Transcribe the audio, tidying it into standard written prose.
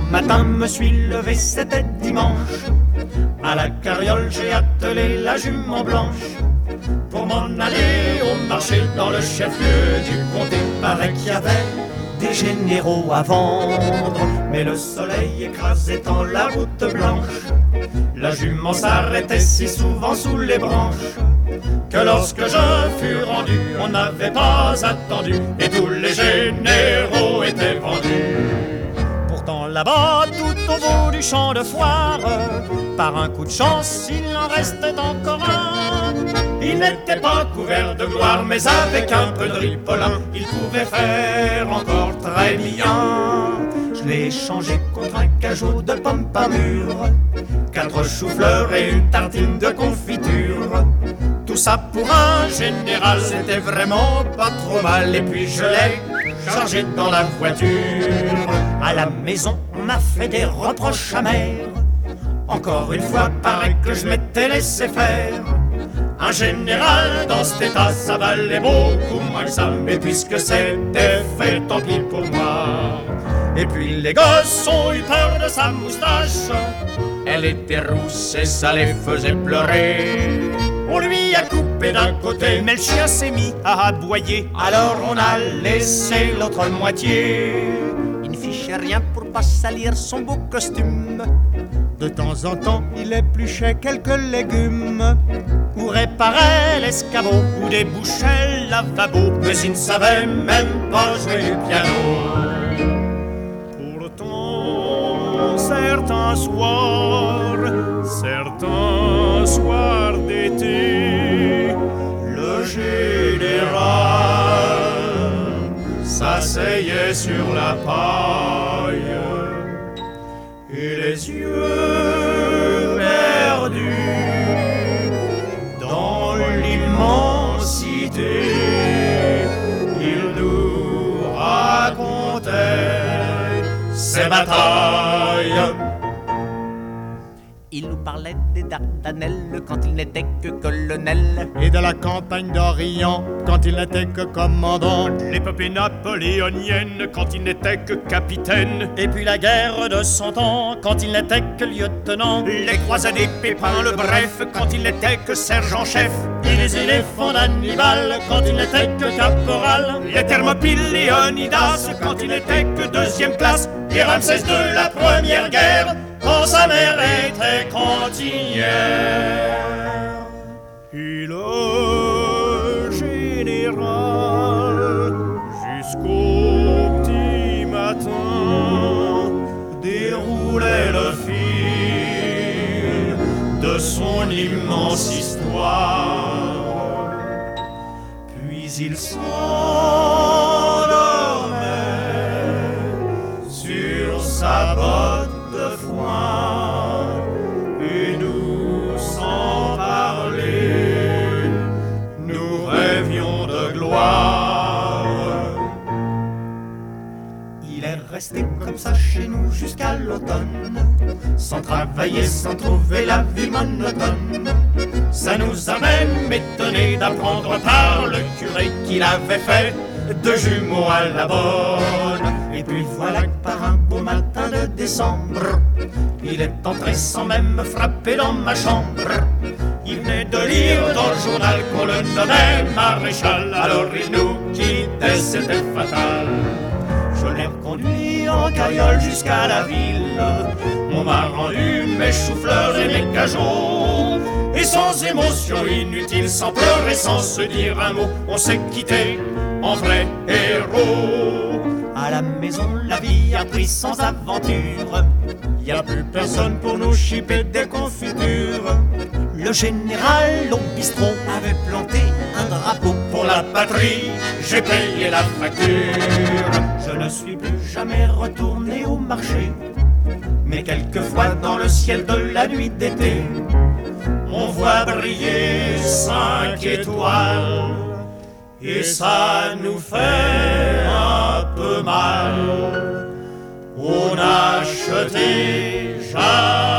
matin me suis levé, c'était dimanche. À la carriole j'ai attelé la jument blanche pour m'en aller au marché dans le chef-lieu du comté. Paraît qu'il y avait des généraux à vendre, mais le soleil écrasait en la route blanche. La jument s'arrêtait si souvent sous les branches que lorsque je fus rendu, on n'avait pas attendu et tous les généraux étaient vendus. Pourtant là-bas, tout au bout du champ de foire, par un coup de chance, il en restait encore un. Il n'était pas couvert de gloire, mais avec un peu de ripolin, il pouvait faire encore très bien. Je l'ai échangé contre un cajot de pommes pas mûres, 4 choux-fleurs et une tartine de confiture. Tout ça pour un général, c'était vraiment pas trop mal. Et puis je l'ai chargé dans la voiture. À la maison, on m'a fait des reproches amers. Encore une fois, paraît que je m'étais laissé faire. Un général dans cet état, ça valait beaucoup moins que ça. Mais puisque c'était fait, tant pis pour moi. Et puis les gosses ont eu peur de sa moustache. Elle était rousse et ça les faisait pleurer. On lui a coupé d'un côté, mais le chien s'est mis à aboyer. Alors on a laissé l'autre moitié. Il ne fichait rien pour pas salir son beau costume. De temps en temps, il épluchait quelques légumes ou réparait l'escabeau ou débouchait le lavabo. Mais il ne savait même pas jouer du piano. Pourtant, certains soirs d'été, le général s'asseyait sur la paille et les yeux perdus dans l'immensité, il nous racontait ses batailles. Il nous parlait des Dardanelles quand il n'était que colonel, et de la campagne d'Orient quand il n'était que commandant, l'épopée napoléonienne quand il n'était que capitaine, et puis la guerre de 100 ans quand il n'était que lieutenant, les croisades des Pépins le Bref quand il n'était que sergent-chef, et les éléphants d'Hannibal quand il n'était que caporal, les Thermopyles Léonidas quand il n'était que deuxième classe, et Ramsès de la première guerre quand sa mère était cantinière. Et le général, jusqu'au petit matin, déroulait le fil de son immense histoire. Puis il s'endormait sur sa botte de foin, et nous, sans parler, nous rêvions de gloire. Il est resté comme ça chez nous jusqu'à l'automne, sans travailler, sans trouver la vie monotone. Ça nous a même étonné d'apprendre par le curé qu'il avait fait 2 jumeaux à la bonne. Et puis voilà que par un beau matin de décembre, il est entré sans même frapper dans ma chambre. Il venait de lire dans le journal qu'on le nommait maréchal. Alors il nous quittait, c'était fatal. Je l'ai reconduit en carriole jusqu'à la ville. On m'a rendu mes choux-fleurs et mes cajots. Et sans émotion inutile, sans pleurer, sans se dire un mot, on s'est quitté en vrai héros. À la maison, la vie a pris sans aventure. Y a plus personne pour nous chipper des confitures. Le général au bistrot avait planté un drapeau pour la patrie. J'ai payé la facture. Je ne suis plus jamais retourné au marché, mais quelquefois dans le ciel de la nuit d'été, on voit briller 5 étoiles, et ça nous fait un peu mal. On a acheté